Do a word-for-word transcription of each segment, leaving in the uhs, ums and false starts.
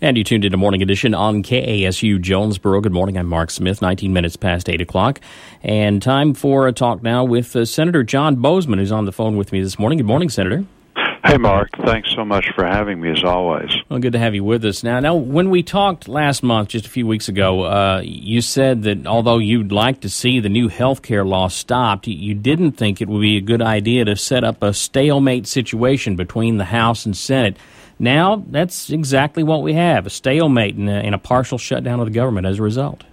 And you tuned into Morning Edition on K A S U Jonesboro. Good morning. I'm Mark Smith, nineteen minutes past eight o'clock. And time for a talk now with uh, Senator John Boozman, who's on the phone with me this morning. Good morning, Senator. Hey, Mark. Thanks so much for having me, as always. Well, good to have you with us. Now, now when we talked last month, just a few weeks ago, uh, you said that although you'd like to see the new health care law stopped, you didn't think it would be a good idea to set up a stalemate situation between the House and Senate. Now, that's exactly what we have, a stalemate and a, and a partial shutdown of the government as a result.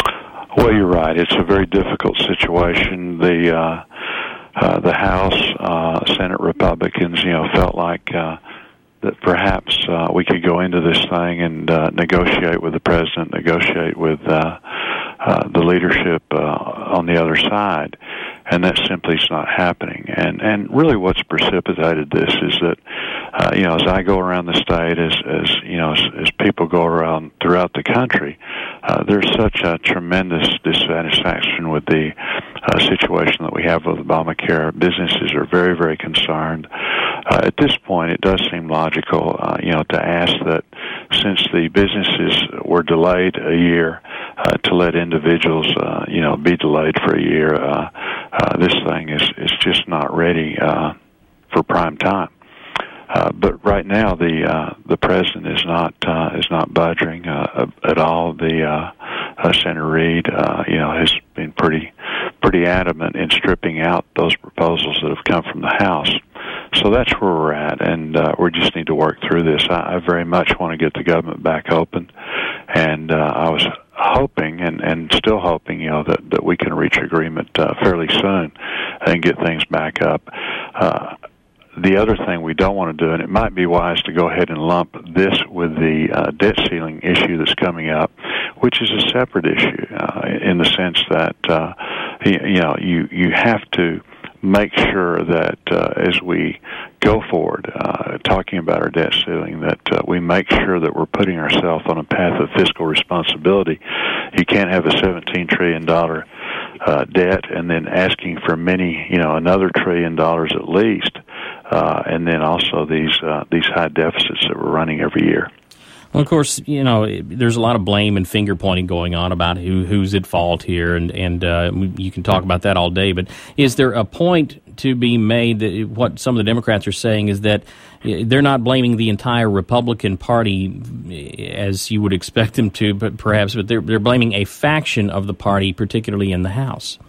Well, you're right. It's a very difficult situation. The uh, uh, the House, uh, Senate Republicans, you know, felt like uh, that perhaps uh, we could go into this thing and uh, negotiate with the president, negotiate with uh, uh, the leadership uh, on the other side. And that simply is not happening. And and really what's precipitated this is that, uh, you know, as I go around the state, as, as you know, as, as people go around throughout the country, uh, there's such a tremendous dissatisfaction with the uh, situation that we have with Obamacare. Businesses are very, very concerned. Uh, at this point, it does seem logical, uh, you know, to ask that since the businesses were delayed a year, uh, to let individuals, uh, you know, be delayed for a year. Uh, Uh, this thing is, is just not ready uh, for prime time. Uh, but right now, the uh, the president is not uh, is not budging uh, at all. The uh, uh, Senator Reid, uh, you know, has been pretty pretty adamant in stripping out those proposals that have come from the House. So that's where we're at, and uh, we just need to work through this. I, I very much want to get the government back open, and uh, I was hoping and, and still hoping, you know, that, that we can reach agreement uh, fairly soon and get things back up. Uh, the other thing we don't want to do, and it might be wise to go ahead and lump this with the uh, debt ceiling issue that's coming up, which is a separate issue uh, in the sense that, uh, you, you know, you, you have to make sure that uh, as we go forward, uh, talking about our debt ceiling, that uh, we make sure that we're putting ourselves on a path of fiscal responsibility. You can't have a seventeen trillion dollars uh, debt and then asking for many, you know, another trillion dollars at least, uh, and then also these uh, these high deficits that we're running every year. Well, of course, you know, there's a lot of blame and finger-pointing going on about who who's at fault here, and, and uh, you can talk about that all day. But is there a point to be made that what some of the Democrats are saying is that they're not blaming the entire Republican Party as you would expect them to, but perhaps, but they're, they're blaming a faction of the party, particularly in the House?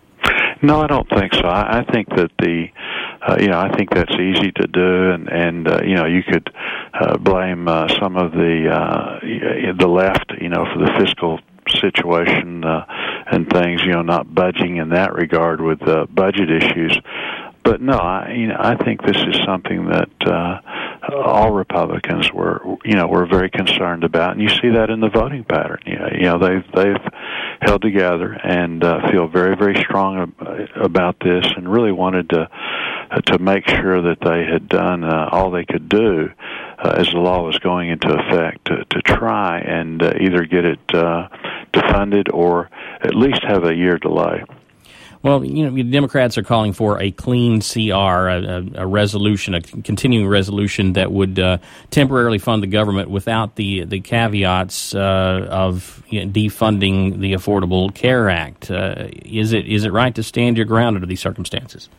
No, I don't think so. I, I think that the, uh, you know, I think that's easy to do, and and uh, you know, you could uh, blame uh, some of the uh, the left, you know, for the fiscal situation uh, and things, you know, not budging in that regard with uh, budget issues. But no, I, you know, I think this is something that uh, all Republicans were, you know, were very concerned about, and you see that in the voting pattern. You know, you know they've they've held together and uh, feel very, very strong about this, and really wanted to uh, to make sure that they had done uh, all they could do uh, as the law was going into effect to, to try and uh, either get it uh, defunded or at least have a year delay. Well, you know, the Democrats are calling for a clean C R, a, a resolution, a continuing resolution that would uh, temporarily fund the government without the the caveats uh, of you know, defunding the Affordable Care Act. Uh, is it is it right to stand your ground under these circumstances?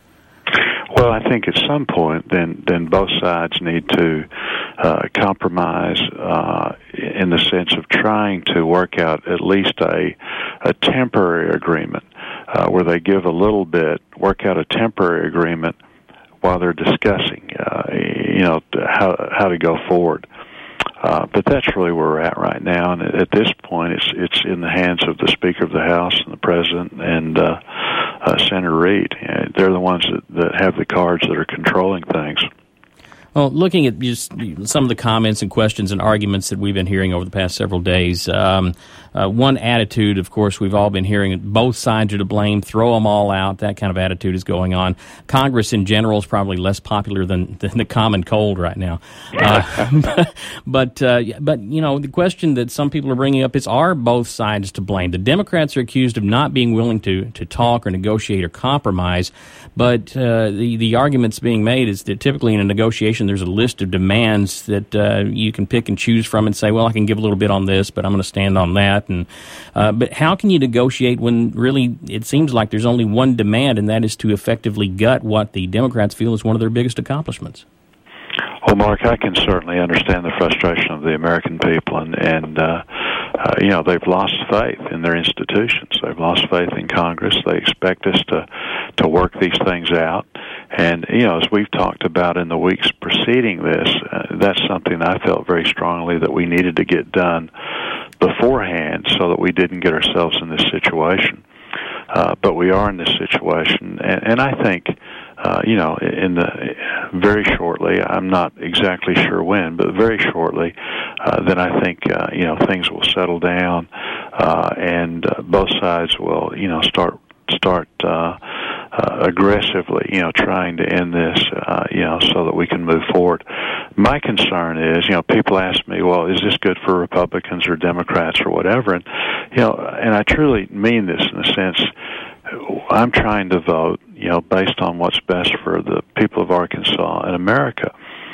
Well, I think at some point, then, then both sides need to uh, compromise uh, in the sense of trying to work out at least a a temporary agreement uh, where they give a little bit, work out a temporary agreement while they're discussing, uh, you know, how how to go forward. Uh, but that's really where we're at right now, and at this point, it's it's in the hands of the Speaker of the House and the President and uh, uh, Senator Reid. Uh, they're the ones that, that have the cards that are controlling things. Well, looking at just some of the comments and questions and arguments that we've been hearing over the past several days, um, uh, one attitude, of course, we've all been hearing, both sides are to blame, throw them all out, that kind of attitude is going on. Congress in general is probably less popular than, than the common cold right now. Uh, but, uh, but, you know, the question that some people are bringing up is, are both sides to blame? The Democrats are accused of not being willing to, to talk or negotiate or compromise, but uh, the, the arguments being made is that typically in a negotiation administration, there's a list of demands that uh, you can pick and choose from and say, well, I can give a little bit on this, but I'm going to stand on that. And uh, but how can you negotiate when really it seems like there's only one demand, and that is to effectively gut what the Democrats feel is one of their biggest accomplishments? Well, Mark, I can certainly understand the frustration of the American people, and, and uh, uh, you know, they've lost faith in their institutions. They've lost faith in Congress. They expect us to, to work these things out. And, you know, as we've talked about in the weeks preceding this, uh, that's something I felt very strongly that we needed to get done beforehand so that we didn't get ourselves in this situation. Uh, but we are in this situation, and, and I think, uh, you know, in the very shortly, I'm not exactly sure when, but very shortly, uh, then I think, uh, you know, things will settle down, uh, and uh, both sides will, you know, start start uh, uh, aggressively, you know, trying to end this, uh, you know, so that we can move forward. My concern is, you know, people ask me, well, is this good for Republicans or Democrats or whatever? And, you know, and I truly mean this in the sense, I'm trying to vote, you know, based on what's best for the people of Arkansas and America.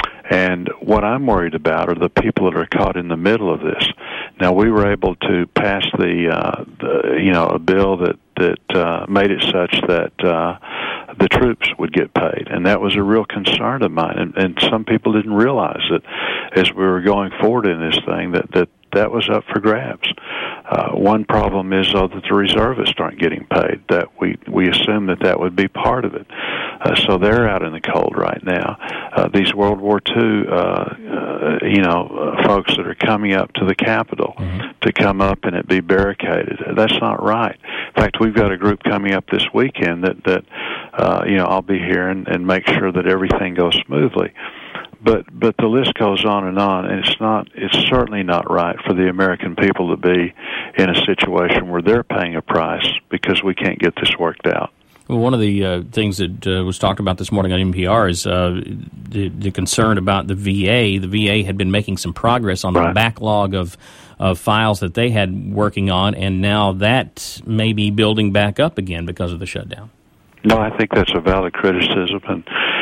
And what I'm worried about are the people that are caught in the middle of this. Now, we were able to pass the, uh, the you know, a bill that that uh, made it such that uh, the troops would get paid, and that was a real concern of mine. And, and some people didn't realize that as we were going forward in this thing, that that, that was up for grabs. Uh, one problem is, though, that the reservists aren't getting paid. That we we assume that that would be part of it. Uh, so they're out in the cold right now. Uh, these World War Two, uh, uh, you know, uh, folks that are coming up to the Capitol mm-hmm. to come up and it be barricaded. That's not right. In fact, we've got a group coming up this weekend that that uh, you know I'll be here and, and make sure that everything goes smoothly. But but the list goes on and on, and it's not it's certainly not right for the American people to be in a situation where they're paying a price because we can't get this worked out. Well, one of the uh, things that uh, was talked about this morning on N P R is uh, the, the concern about the V A. The V A had been making some progress on the right. backlog of, of files that they had working on, and now that may be building back up again because of the shutdown. No, I think that's a valid criticism, and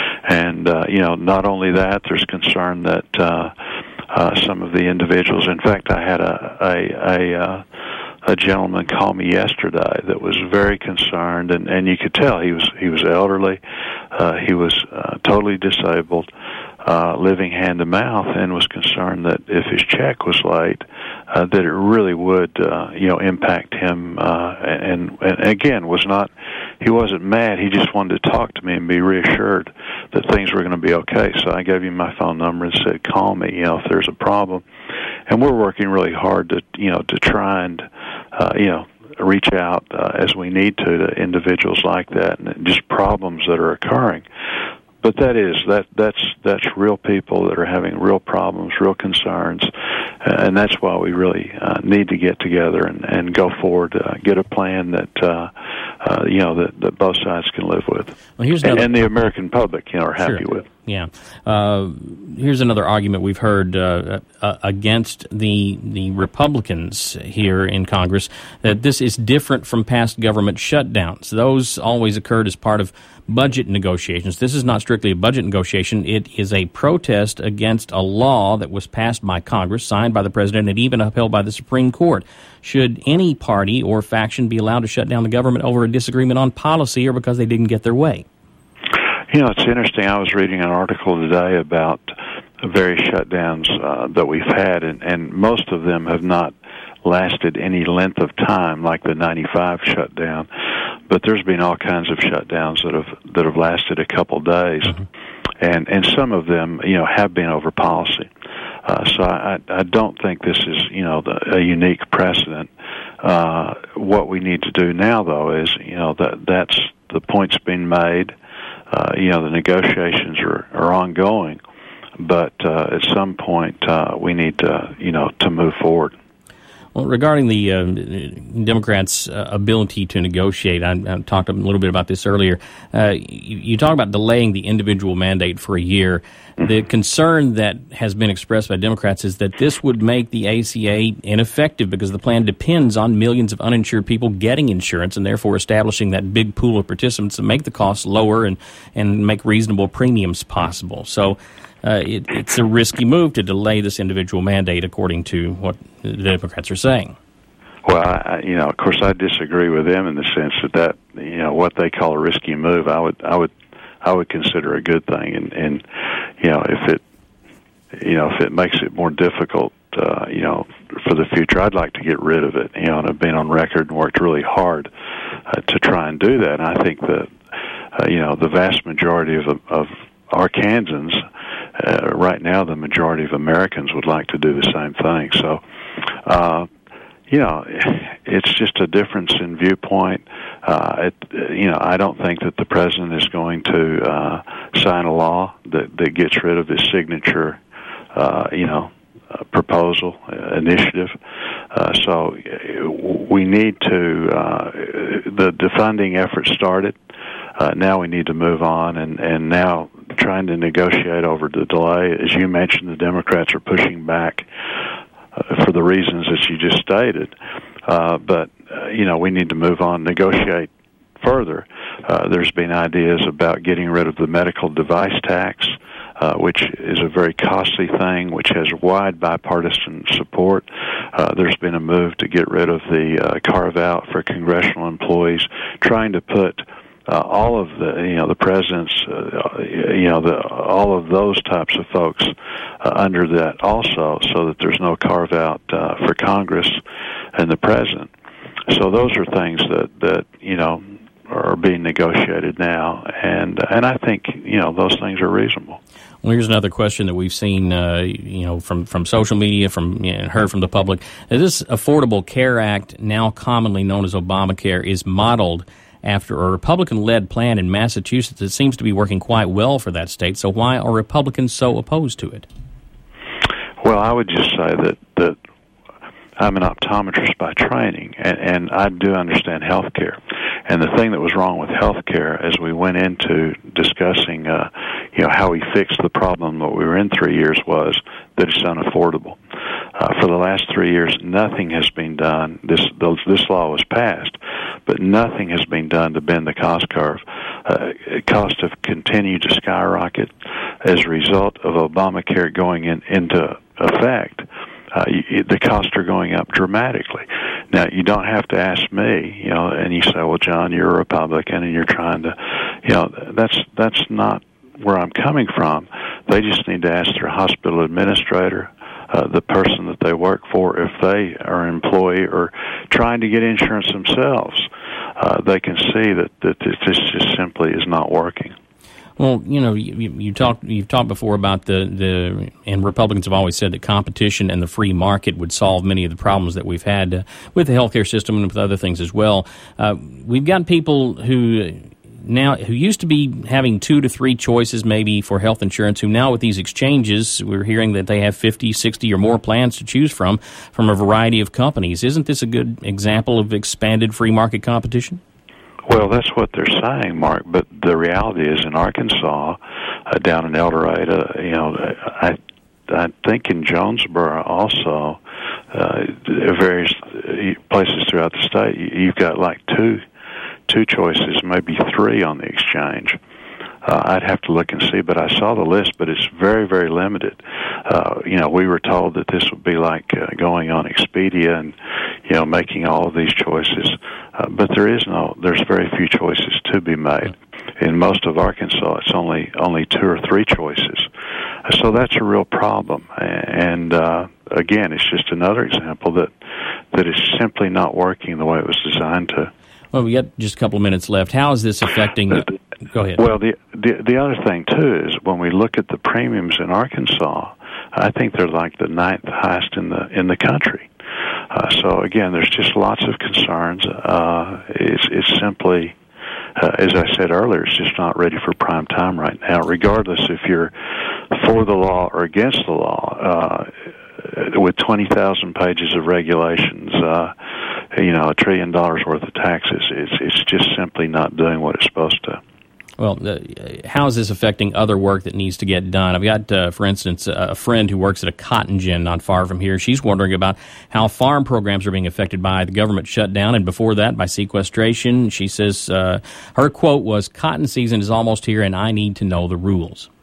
and uh, you know, not only that, there's concern that uh, uh, some of the individuals. In fact, I had a a. a uh, A gentleman called me yesterday that was very concerned, and, and you could tell he was he was elderly, uh, he was uh, totally disabled, uh, living hand to mouth, and was concerned that if his check was late, uh, that it really would uh, you know impact him. Uh, and, and again, was not he wasn't mad. He just wanted to talk to me and be reassured that things were going to be okay. So I gave him my phone number and said, "Call me, you know, if there's a problem." And we're working really hard to you know to try and Uh, you know, reach out uh, as we need to to individuals like that, and just problems that are occurring. But that is that that's that's real people that are having real problems, real concerns, uh, and that's why we really uh, need to get together and, and go forward, uh, get a plan that uh, uh, you know that, that both sides can live with, well, here's and, and the American public, you know, are happy sure. with. Yeah. Uh, here's another argument we've heard uh, uh, against the the Republicans here in Congress, that this is different from past government shutdowns. Those always occurred as part of budget negotiations. This is not strictly a budget negotiation. It is a protest against a law that was passed by Congress, signed by the President, and even upheld by the Supreme Court. Should any party or faction be allowed to shut down the government over a disagreement on policy or because they didn't get their way? You know, it's interesting. I was reading an article today about various shutdowns uh, that we've had, and, and most of them have not lasted any length of time, like the ninety-five shutdown. But there's been all kinds of shutdowns that have that have lasted a couple days, mm-hmm. and and some of them, you know, have been over policy. Uh, so I, I don't think this is, you know, the, a unique precedent. Uh, what we need to do now, though, is, you know, that that's the point's been made. Uh, you know, the negotiations are, are ongoing, but uh, at some point uh, we need to, you know, to move forward. Well, regarding the uh, Democrats' uh, ability to negotiate, I, I talked a little bit about this earlier. Uh, you, you talk about delaying the individual mandate for a year. Mm-hmm. The concern that has been expressed by Democrats is that this would make the A C A ineffective because the plan depends on millions of uninsured people getting insurance and therefore establishing that big pool of participants to make the costs lower and, and make reasonable premiums possible. So uh, it, it's a risky move to delay this individual mandate, according to what the Democrats are saying. Well, I, you know, of course, I disagree with them in the sense that that you know what they call a risky move, I would I would I would consider a good thing, and and you know if it you know if it makes it more difficult. Uh, you know, for the future, I'd like to get rid of it. You know, and I've been on record and worked really hard uh, to try and do that. And I think that, uh, you know, the vast majority of of Arkansans, uh, right now, the majority of Americans would like to do the same thing. So, uh, you know, it's just a difference in viewpoint. Uh, it, you know, I don't think that the president is going to uh, sign a law that, that gets rid of his signature, uh, you know, Uh, proposal, uh, initiative. Uh, so uh, we need to, uh, the defunding effort started. Uh, now we need to move on, and, and now trying to negotiate over the delay. As you mentioned, the Democrats are pushing back uh, for the reasons that you just stated. Uh, but, uh, you know, we need to move on, negotiate further. Uh, there's been ideas about getting rid of the medical device tax, Uh, which is a very costly thing, which has wide bipartisan support. Uh, there's been a move to get rid of the uh, carve-out for congressional employees, trying to put uh, all of the, you know, the president's, uh, you know, the, all of those types of folks uh, under that also, so that there's no carve-out uh, for Congress and the president. So those are things that, that you know, are being negotiated now, and and I think, you know, those things are reasonable. Well, here's another question that we've seen, uh, you know, from, from social media, from you know, heard from the public. This Affordable Care Act, now commonly known as Obamacare, is modeled after a Republican-led plan in Massachusetts that seems to be working quite well for that state. So why are Republicans so opposed to it? Well, I would just say that that I'm an optometrist by training, and, and I do understand health care. And the thing that was wrong with health care as we went into discussing, uh, you know, how we fixed the problem that we were in three years was that it's unaffordable. Uh, for the last three years, nothing has been done. This this law was passed, but nothing has been done to bend the cost curve. Uh, costs have continued to skyrocket as a result of Obamacare going in, into effect. Uh, you, the costs are going up dramatically. Now, you don't have to ask me, you know, and you say, well, John, you're a Republican and you're trying to, you know, that's that's not where I'm coming from. They just need to ask their hospital administrator, uh, the person that they work for, if they are an employee or trying to get insurance themselves. Uh, they can see that, that this just simply is not working. Well, you know, you, you talked you've talked before about the, the and Republicans have always said that competition and the free market would solve many of the problems that we've had uh, with the healthcare system and with other things as well. Uh, we've got people who now who used to be having two to three choices maybe for health insurance, who now with these exchanges, we're hearing that they have fifty, sixty or more plans to choose from from a variety of companies. Isn't this a good example of expanded free market competition? Well, that's what they're saying, Mark, but the reality is in Arkansas, uh, down in El Dorado, you know, I I think in Jonesboro also, uh, various places throughout the state, you've got like two two choices, maybe three on the exchange. Uh, I'd have to look and see, but I saw the list, but it's very, very limited. Uh, you know, we were told that this would be like uh, going on Expedia and, you know, making all of these choices. Uh, but there is no, there's very few choices to be made. In most of Arkansas, it's only only two or three choices. So that's a real problem. And, uh, again, it's just another example that that is simply not working the way it was designed to. Well, we got just a couple of minutes left. How is this affecting... The, go ahead. Well, the, the the other thing, too, is when we look at the premiums in Arkansas, I think they're like the ninth highest in the in the country. Uh, so, again, there's just lots of concerns. Uh, it's, it's simply, uh, as I said earlier, it's just not ready for prime time right now, regardless if you're for the law or against the law. Uh, with twenty thousand pages of regulations, uh, you know, a trillion dollars worth of taxes, it's, it's just simply not doing what it's supposed to. Well, uh, how is this affecting other work that needs to get done? I've got, uh, for instance, a friend who works at a cotton gin not far from here. She's wondering about how farm programs are being affected by the government shutdown, and before that, by sequestration. She says uh, her quote was, "Cotton season is almost here, and I need to know the rules."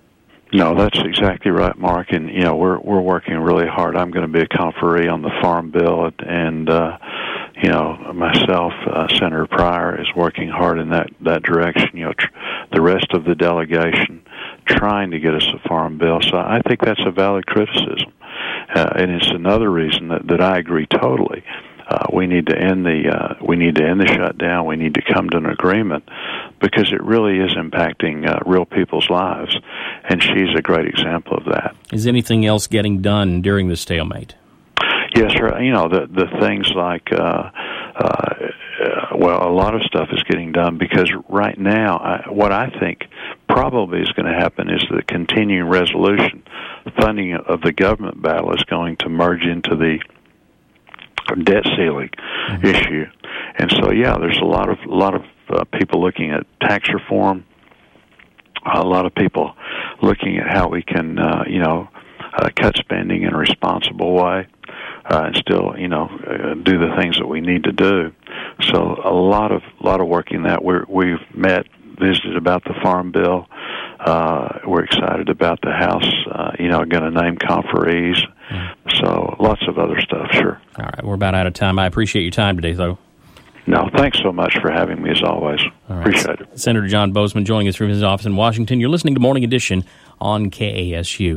No, that's exactly right, Mark. And you know, we're we're working really hard. I'm going to be a conferee on the Farm Bill, and uh, you know, myself, uh, Senator Pryor, is working hard in that that direction. You know, tr- the rest of the delegation trying to get us a Farm Bill. So I think that's a valid criticism, uh, and it's another reason that, that I agree totally. Uh, we need to end the uh, we need to end the shutdown. We need to come to an agreement because it really is impacting uh, real people's lives, and she's a great example of that. Is anything else getting done during the stalemate? Yes, sir. You know, the the things like uh, uh, well, a lot of stuff is getting done because right now, I, what I think probably is going to happen is the continuing resolution funding of the government battle is going to merge into the debt ceiling mm-hmm. issue, and so yeah, there's a lot of a lot of uh, people looking at tax reform, a lot of people looking at how we can uh, you know uh, cut spending in a responsible way, uh, and still you know uh, do the things that we need to do. So a lot of a lot of work in that. We're, we've met, visited about the Farm Bill. Uh, we're excited about the House. Uh, you know, going to name conferees. So lots of other stuff, sure. All right, we're about out of time. I appreciate your time today, though. No, thanks so much for having me, as always. All right. Appreciate it. Senator John Boozman joining us from his office in Washington. You're listening to Morning Edition on K A S U.